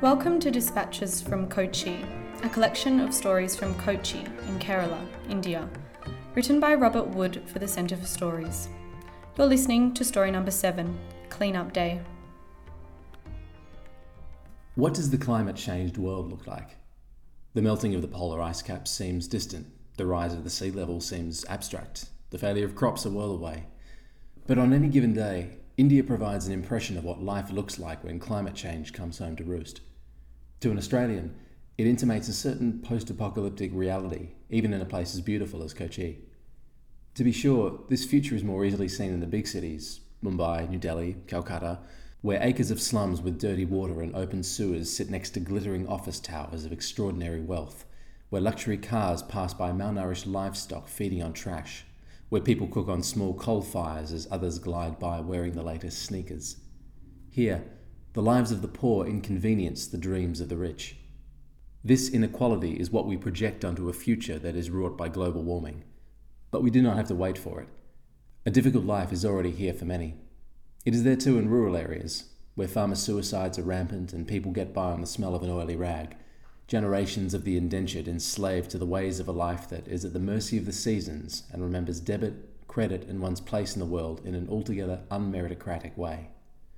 Welcome to Dispatches from Kochi, a collection of stories from Kochi in Kerala, India, written by Robert Wood for the Centre for Stories. You're listening to story number 7, Cleanup Day. What does the climate-changed world look like? The melting of the polar ice caps seems distant, the rise of the sea level seems abstract, the failure of crops a whirl away. But on any given day, India provides an impression of what life looks like when climate change comes home to roost. To an Australian, it intimates a certain post-apocalyptic reality, even in a place as beautiful as Kochi. To be sure, this future is more easily seen in the big cities, Mumbai, New Delhi, Calcutta, where acres of slums with dirty water and open sewers sit next to glittering office towers of extraordinary wealth, where luxury cars pass by malnourished livestock feeding on trash, where people cook on small coal fires as others glide by wearing the latest sneakers. Here, the lives of the poor inconvenience the dreams of the rich. This inequality is what we project onto a future that is wrought by global warming. But we do not have to wait for it. A difficult life is already here for many. It is there too in rural areas, where farmer suicides are rampant and people get by on the smell of an oily rag. Generations of the indentured enslaved to the ways of a life that is at the mercy of the seasons and remembers debit, credit, and one's place in the world in an altogether unmeritocratic way.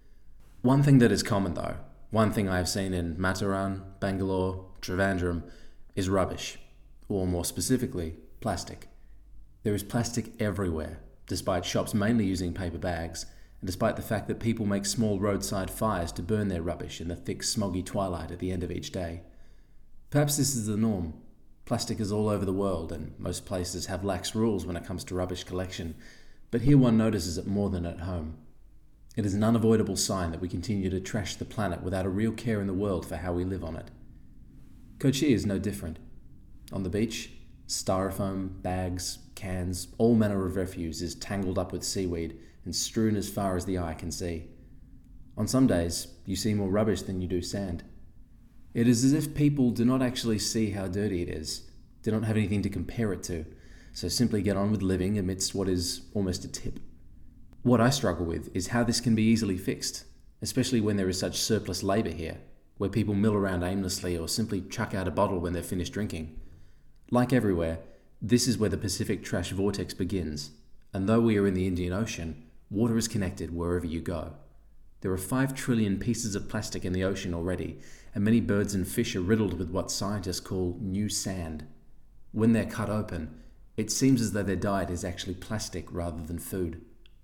One thing that is common though, one thing I have seen in Mataran, Bangalore, Trivandrum, is rubbish, or more specifically, plastic. There is plastic everywhere, despite shops mainly using paper bags, and despite the fact that people make small roadside fires to burn their rubbish in the thick, smoggy twilight at the end of each day. Perhaps this is the norm. Plastic is all over the world, and most places have lax rules when it comes to rubbish collection, but here one notices it more than at home. It is an unavoidable sign that we continue to trash the planet without a real care in the world for how we live on it. Kochi is no different. On the beach, styrofoam, bags, cans, all manner of refuse is tangled up with seaweed and strewn as far as the eye can see. On some days, you see more rubbish than you do sand. It is as if people do not actually see how dirty it is, do not have anything to compare it to, so simply get on with living amidst what is almost a tip. What I struggle with is how this can be easily fixed, especially when there is such surplus labour here, where people mill around aimlessly or simply chuck out a bottle when they're finished drinking. Like everywhere, this is where the Pacific trash vortex begins, and though we are in the Indian Ocean, water is connected wherever you go. There are 5 trillion pieces of plastic in the ocean already, and many birds and fish are riddled with what scientists call new sand. When they're cut open, it seems as though their diet is actually plastic rather than food.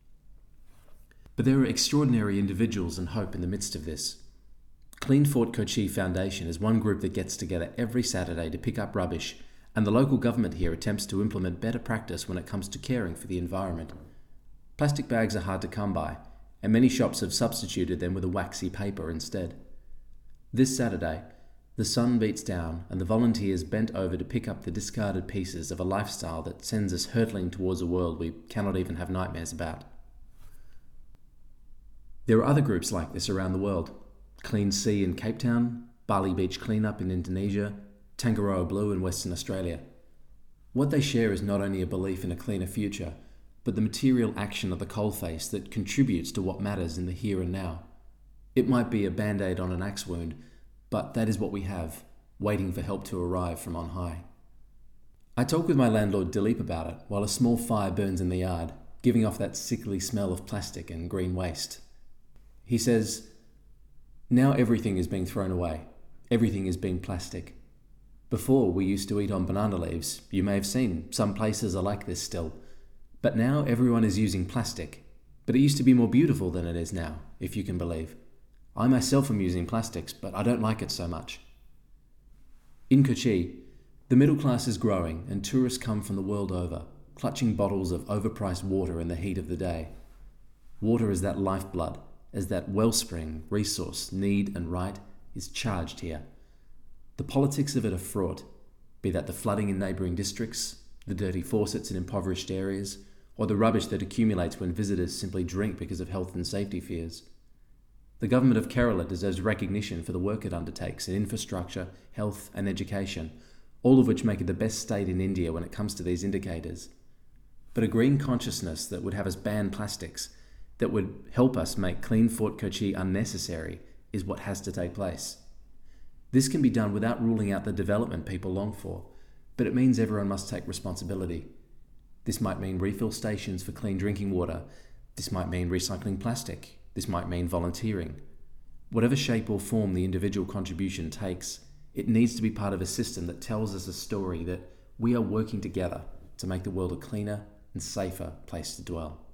But there are extraordinary individuals and hope in the midst of this. Clean Fort Kochi Foundation is one group that gets together every Saturday to pick up rubbish, and the local government here attempts to implement better practice when it comes to caring for the environment. Plastic bags are hard to come by, and many shops have substituted them with a waxy paper instead. This Saturday, the sun beats down and the volunteers bent over to pick up the discarded pieces of a lifestyle that sends us hurtling towards a world we cannot even have nightmares about. There are other groups like this around the world. Clean Sea in Cape Town, Bali Beach Cleanup in Indonesia, Tangaroa Blue in Western Australia. What they share is not only a belief in a cleaner future, but the material action of the coalface that contributes to what matters in the here and now. It might be a band-aid on an axe wound, but that is what we have, waiting for help to arrive from on high. I talk with my landlord Dilip about it while a small fire burns in the yard, giving off that sickly smell of plastic and green waste. He says, "Now everything is being thrown away. Everything is being plastic. Before we used to eat on banana leaves. You may have seen, some places are like this still. But now everyone is using plastic. But it used to be more beautiful than it is now, if you can believe. I myself am using plastics, but I don't like it so much." In Kochi, the middle class is growing and tourists come from the world over, clutching bottles of overpriced water in the heat of the day. Water is that lifeblood, as that wellspring, resource, need and right is charged here. The politics of it are fraught, be that the flooding in neighbouring districts, the dirty faucets in impoverished areas, or the rubbish that accumulates when visitors simply drink because of health and safety fears. The government of Kerala deserves recognition for the work it undertakes in infrastructure, health and education, all of which make it the best state in India when it comes to these indicators. But a green consciousness that would have us ban plastics, that would help us make Clean Fort Kochi unnecessary, is what has to take place. This can be done without ruling out the development people long for, but it means everyone must take responsibility. This might mean refill stations for clean drinking water. This might mean recycling plastic. This might mean volunteering. Whatever shape or form the individual contribution takes, it needs to be part of a system that tells us a story that we are working together to make the world a cleaner and safer place to dwell.